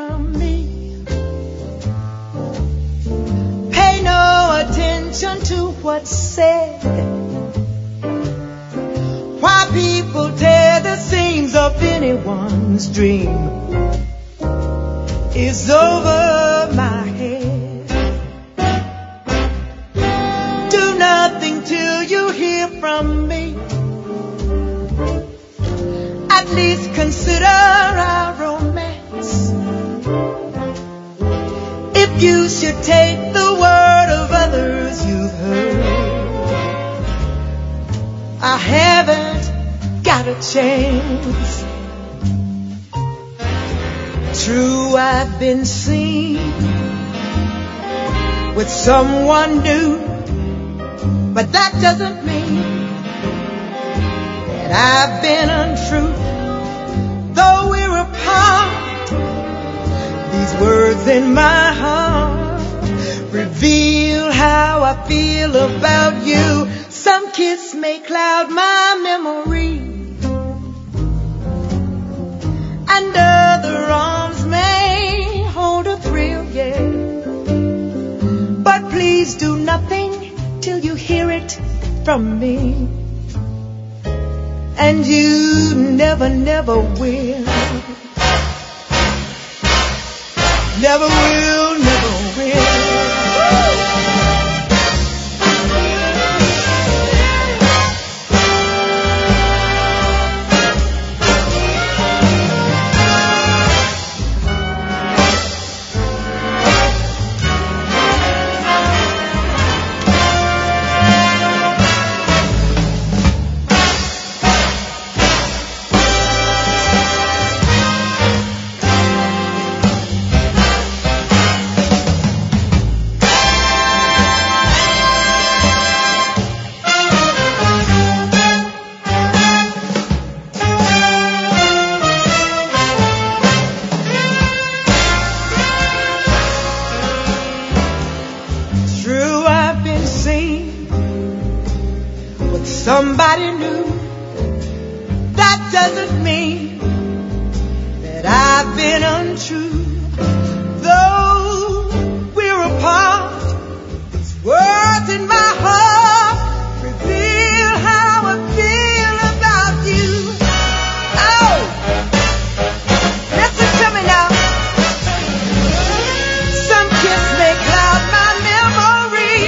from me. Pay no attention to what's said. Why people tear the seams of anyone's dream is over my head. Do nothing till you hear from me. At least consider our romance. If you should take the word of others you've heard, I haven't got a chance. True, I've been seen with someone new, but that doesn't mean that I've been untrue. Though we're apart, these words in my heart reveal how I feel about you. Some kiss may cloud my memory, and other arms may hold a thrill, yeah. But please do nothing till you hear it from me. And you never, never will. Never will, never will. Somebody new, that doesn't mean that I've been untrue. Though we're apart, these words in my heart reveal how I feel about you. Oh, listen to me now. Some kiss may cloud my memory,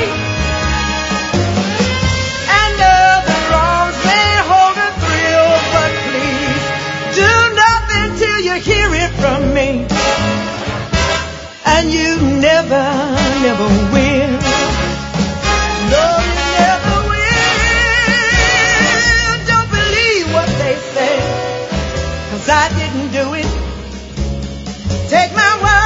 and other arms may hold a thrill. But please do nothing till you hear it from me. And you never, never will. No, you never will. Don't believe what they say, 'cause I didn't do it. Take my word.